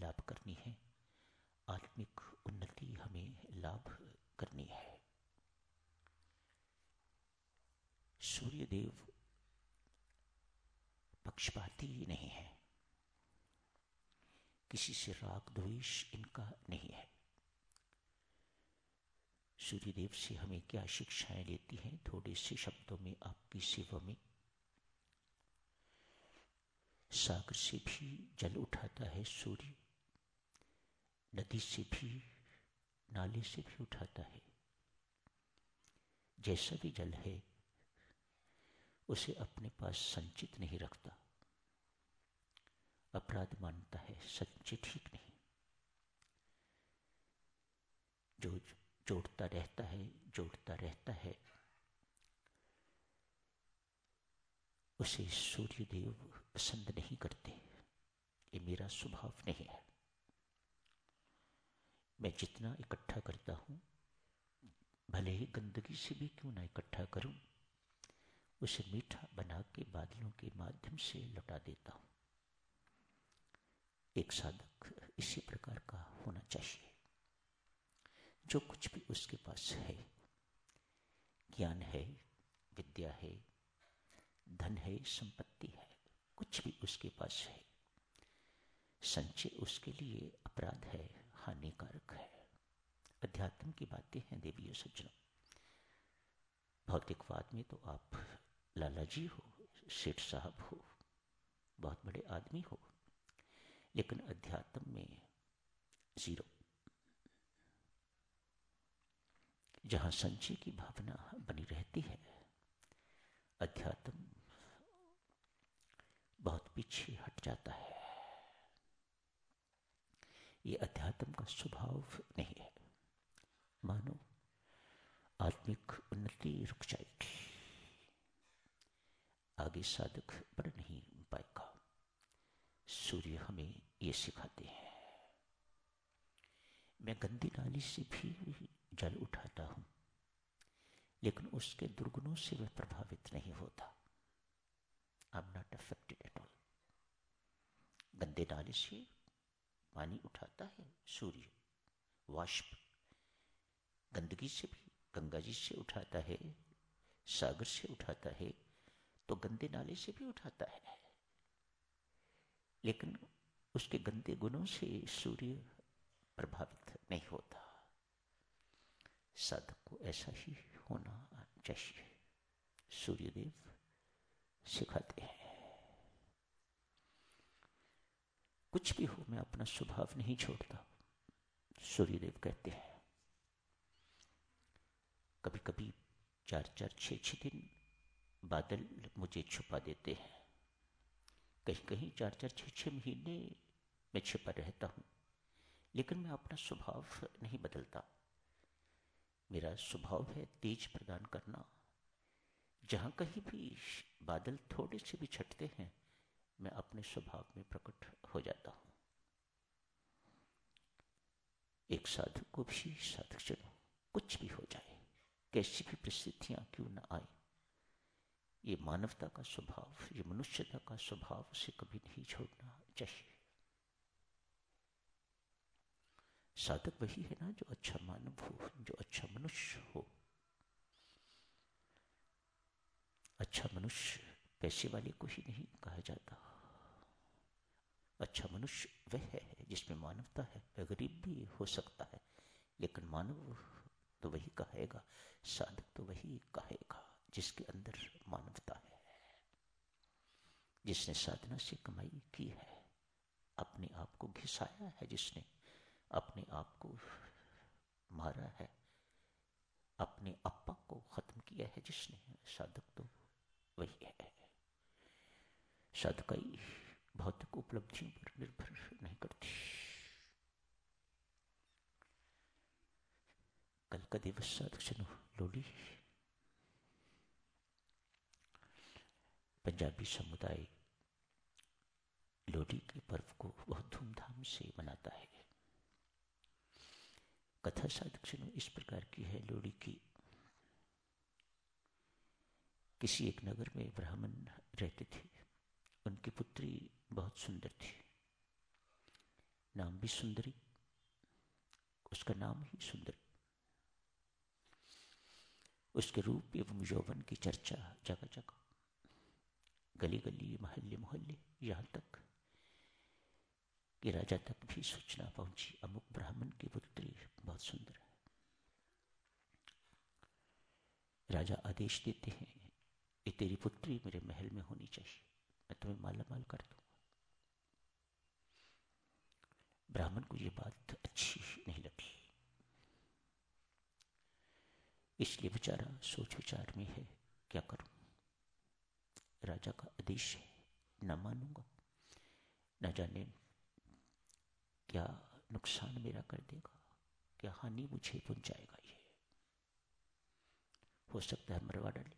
लाभ करनी है, आत्मिक उन्नति हमें लाभ करनी है। सूर्यदेव पक्षपाती नहीं है, किसी से राग द्वेष इनका नहीं है। सूर्यदेव से हमें क्या शिक्षाएं लेती हैं, थोड़े से शब्दों में आपकी सेवा में। सागर से भी जल उठाता है सूर्य, नदी से भी, नाले से भी उठाता है। जैसा भी जल है उसे अपने पास संचित नहीं रखता, अपराध मानता है, संचित ठीक नहीं। जो जोड़ता रहता है उसे सूर्यदेव पसंद नहीं करते। ये मेरा स्वभाव नहीं है। मैं जितना इकट्ठा करता हूं, भले ही गंदगी से भी क्यों ना इकट्ठा करूं, उसे मीठा बना के बादलों के माध्यम से लौटा देता हूं। एक साधक इसी प्रकार का होना चाहिए। जो कुछ भी उसके पास है, ज्ञान है, विद्या है, धन है, संपत्ति है, कुछ भी उसके पास है, संचय उसके लिए अपराध है, हानिकारक है। अध्यात्म की बातें हैं देवियों सज्जनों। भौतिकवाद में तो आप लाला जी हो, सेठ साहब हो, बहुत बड़े आदमी हो, लेकिन अध्यात्म में जीरो। जहां संचय की भावना बनी रहती है, अध्यात्म बहुत पीछे हट जाता है। ये अध्यात्म का स्वभाव नहीं है। मानो आत्मिक उन्नति रुक जाएगी, आगे साधक बढ़ नहीं पाएगा। सूर्य हमें ये सिखाते हैं। मैं गंदी नाली से भी जल उठाता हूं, लेकिन उसके दुर्गुणों से वह प्रभावित नहीं होता। I am not affected at all. गंदे नाले से पानी उठाता है सूर्य, वाष्प। गंदगी से भी गंगा जी से उठाता है, सागर से उठाता है, तो गंदे नाले से भी उठाता है। लेकिन उसके गंदे गुणों से सूर्य प्रभावित नहीं होता। साधक को ऐसा ही होना चाहिए। सूर्यदेव सिखाते हैं। कुछ भी हो, मैं अपना स्वभाव नहीं छोड़ता, सूर्यदेव कहते हैं। कभी कभी 4-4, 6-6 दिन बादल मुझे छुपा देते हैं। कहीं कहीं 4-4, 6-6 महीने मैं छिपा रहता हूं, लेकिन मैं अपना स्वभाव नहीं बदलता। मेरा स्वभाव है तेज प्रदान करना। जहां कहीं भी बादल थोड़े से भी छटते हैं, मैं अपने स्वभाव में प्रकट हो जाता हूं। एक साधक को भी, साधक चलो, कुछ भी हो जाए, कैसी भी परिस्थितियां क्यों न आए, ये मानवता का स्वभाव, ये मनुष्यता का स्वभाव से कभी नहीं छोड़ना चाहिए। साधक वही है ना जो अच्छा मानव हो, जो अच्छा मनुष्य हो। अच्छा मनुष्य पैसे वाले को ही नहीं कहा जाता। अच्छा मनुष्य वह है जिसमें मानवता है। वह गरीब भी हो सकता है, लेकिन मानव तो वही कहेगा, साधक तो वही कहेगा जिसके अंदर मानवता है, जिसने साधना से कमाई की है, अपने आप को घिसाया है, जिसने अपने आप को मारा है, अपने अपा को खत्म किया है जिसने, साधक तो वही है। साधकाई भौतिक उपलब्धियों पर निर्भर नहीं करती। कल का दिवस साधक जनो लोहड़ी। पंजाबी समुदाय लोहड़ी के पर्व को बहुत धूमधाम से मनाता है। कथा साधक जनो इस प्रकार की है लोहड़ी की। किसी एक नगर में ब्राह्मण रहते थे। उनकी पुत्री बहुत सुंदर थी। नाम भी सुंदरी, उसका नाम ही सुंदरी। उसके रूप एवं यौवन की चर्चा जगह जगह, गली गली, मोहल्ले मोहल्ले, यहां तक कि राजा तक भी सूचना पहुंची, अमुक ब्राह्मण की पुत्री बहुत सुंदर है। राजा आदेश देते हैं, ये तेरी पुत्री मेरे महल में होनी चाहिए, मैं तुम्हें माला माल कर दूंगा। ब्राह्मण को ये बात अच्छी नहीं लगी, इसलिए बेचारा सोच विचार में है, क्या करूं, राजा का आदेश है, न मानूंगा, न जाने क्या नुकसान मेरा कर देगा, क्या हानि मुझे पहुंचाएगा, ये हो सकता है मरवा डाले।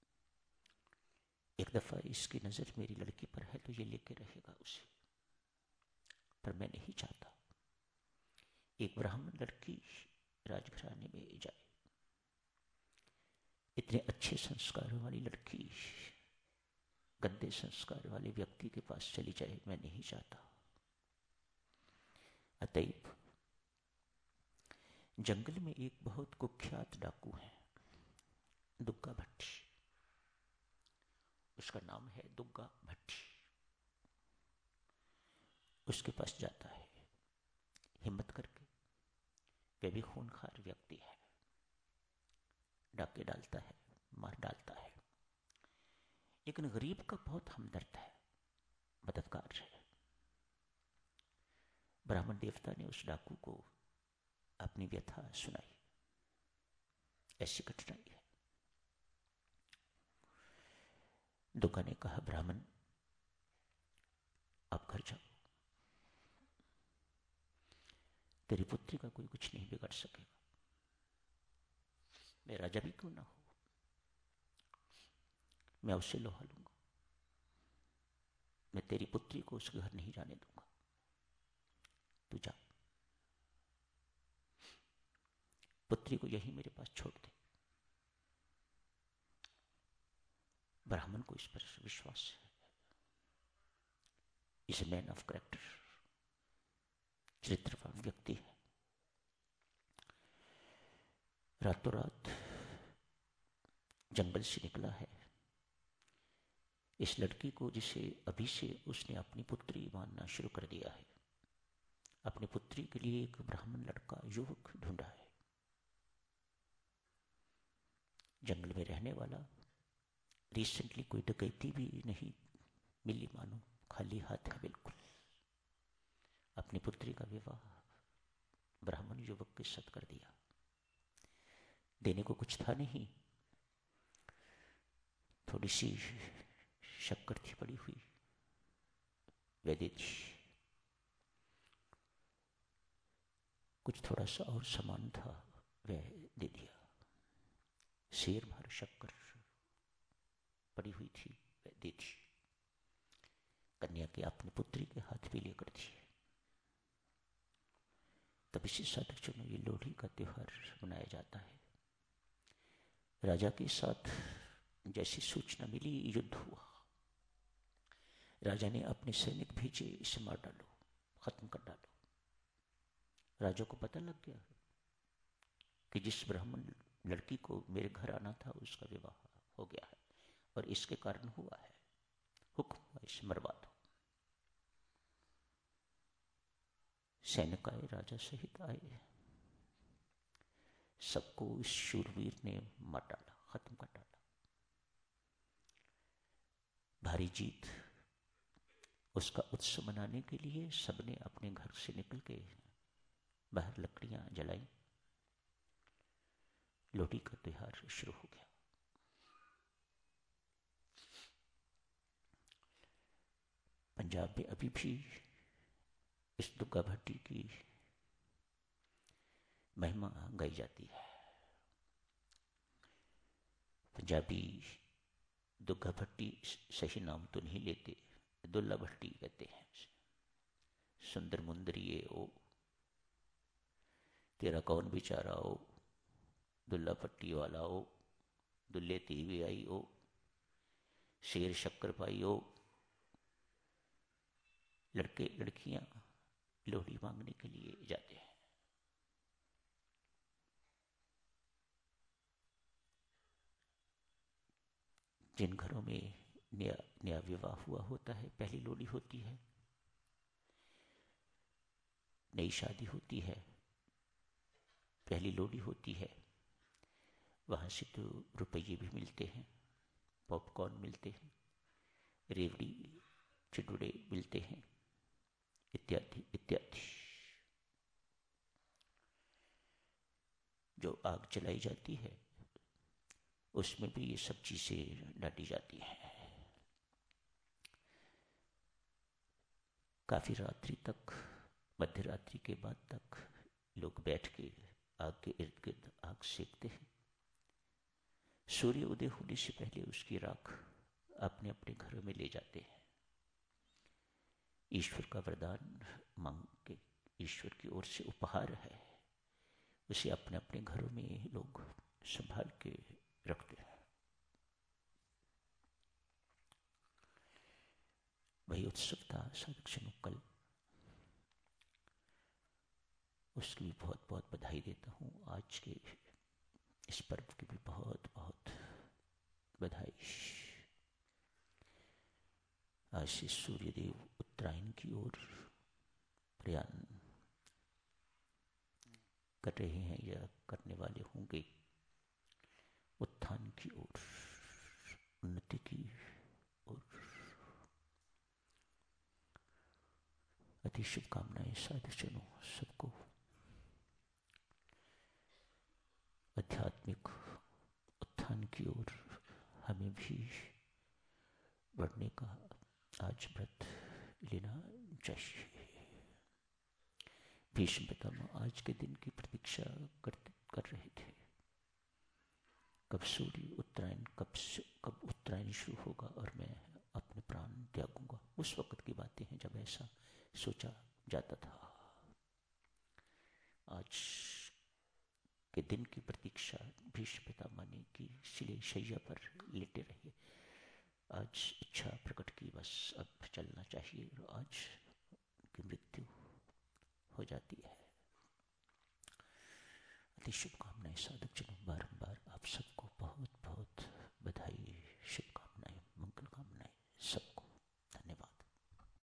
एक दफा इसकी नजर मेरी लड़की पर है तो ये लेके रहेगा उसे, पर मैं नहीं चाहता एक ब्राह्मण लड़की राजघराने में जाए। इतने अच्छे संस्कारों वाली लड़की गंदे संस्कार वाले व्यक्ति के पास चली जाए, मैं नहीं चाहता। अतएव जंगल में एक बहुत कुख्यात डाकू है, दुग्गा भट्टी, उसका नाम है दुग्गा भट्टी। उसके पास जाता है हिम्मत करके, वह भी खूनखार व्यक्ति है, डाके डालता है, मार डालता है, लेकिन गरीब का बहुत हमदर्द है, मददगार है। ब्राह्मण देवता ने उस डाकू को अपनी व्यथा सुनाई, ऐसी कठिनाई है। दुग्गा ने कहा, ब्राह्मण आप घर जाओ, तेरी पुत्री का कोई कुछ नहीं बिगाड़ सकेगा, मैं राजा भी क्यों ना हो, मैं उसे लोहा लूंगा, मैं तेरी पुत्री को उस घर नहीं जाने दूंगा, तू जा, पुत्री को यही मेरे पास छोड़ दे। ब्राह्मण को इस पर विश्वास है, इस मैन ऑफ कैरेक्टर, चरित्रवान व्यक्ति है। रातों रात जंगल से निकला है, इस लड़की को जिसे अभी से उसने अपनी पुत्री मानना शुरू कर दिया है, अपनी पुत्री के लिए एक ब्राह्मण लड़का युवक ढूंढा है, जंगल में रहने वाला, रिसेंटली कोई डकैती भी नहीं मिली, मानो खाली हाथ है बिल्कुल। अपनी पुत्री का विवाह ब्राह्मण युवक के साथ कर दिया, देने को कुछ था नहीं, थोड़ी सी शक्कर थी पड़ी हुई, वह दे दी, कुछ थोड़ा सा और सामान था वह दे दिया, शेर भर शक्कर पड़ी हुई थी वह दे दी, कन्या के अपनी पुत्री के हाथ भी लेकर दी। तब इसी साधक में ये लोहड़ी का त्योहार मनाया जाता है। राजा के साथ जैसी सूचना मिली, युद्ध हुआ, राजा ने अपने सैनिक भेजे, इसे मार डालो, खत्म कर डालो। राजा को पता लग गया कि जिस ब्राह्मण लड़की को मेरे घर आना था उसका विवाह हो गया है और इसके कारण हुआ है, हुक्म हुआ इसे मरवा दो। सैनिक आए, राजा सहित आए, सबको इस शूरवीर ने मार डाला, खत्म कर डाला। भारी जीत, उसका उत्सव मनाने के लिए सबने अपने घर से निकल के बाहर लकड़ियां जलाई, लोहड़ी का त्योहार शुरू हो गया। पंजाब में अभी भी इस दुग्गा भट्टी की महिमा गाई जाती है। पंजाबी दुग्गा भट्टी सही नाम तो नहीं लेते, दुल्ला भट्टी कहते हैं। सुंदर मुंदरिए ओ, तेरा कौन बेचारा ओ, दुल्ला भट्टी वाला ओ, दुल्ले तीवी आई ओ, शेर शक्कर पाई ओ। लड़के लड़कियां लोहड़ी मांगने के लिए जाते हैं। जिन घरों में नया नया विवाह हुआ होता है, पहली लोहड़ी होती है, नई शादी होती है, पहली लोहड़ी होती है, वहाँ से तो रुपये भी मिलते हैं, पॉपकॉर्न मिलते हैं, रेवड़ी चिड़ुड़े मिलते हैं, इत्यादि इत्यादि। जो आग जलाई जाती है उसमें भी ये सब चीज़ें डाली जाती हैं। काफ़ी रात्रि तक, मध्य रात्रि के बाद तक लोग बैठ के आग के इर्द गिर्द आग सेकते हैं। सूर्य उदय होने से पहले उसकी राख अपने अपने घरों में ले जाते हैं। ईश्वर का वरदान मांग के, ईश्वर की ओर से उपहार है, उसे अपने अपने घरों में लोग संभाल के रखते हैं। वही उत्सव था साधकजनों कल, उसकी भी बहुत बहुत बधाई देता हूँ। आज के इस पर्व की भी बहुत बहुत बधाई। आज से सूर्यदेव उत्तरायण की ओर प्रयाण कर रहे हैं या करने वाले होंगे, उत्थान की ओर, उन्नति की ओर। अति शुभकामनाएं साधुजनों सबको। आध्यात्मिक उत्थान की ओर हमें भी बढ़ने का आज व्रत लेना चाहिए। भीष्म पितामह आज के दिन की प्रतीक्षा कर रहे थे, कब सूर्य उत्तरायण, कब उत्तरायण शुरू होगा और मैं अपने प्राण त्यागूंगा। उस वक्त की बातें हैं जब ऐसा सोचा जाता था। आज के दिन की प्रतीक्षा भीष्म पितामह ने की, इसलिए शैया पर लेटे रहे। आज इच्छा प्रकट की, बस अब चलना चाहिए, और आज की मृत्यु हो जाती है। अति शुभकामनाएं साधक जनों। बारंबार आप सबको बहुत बहुत बधाई।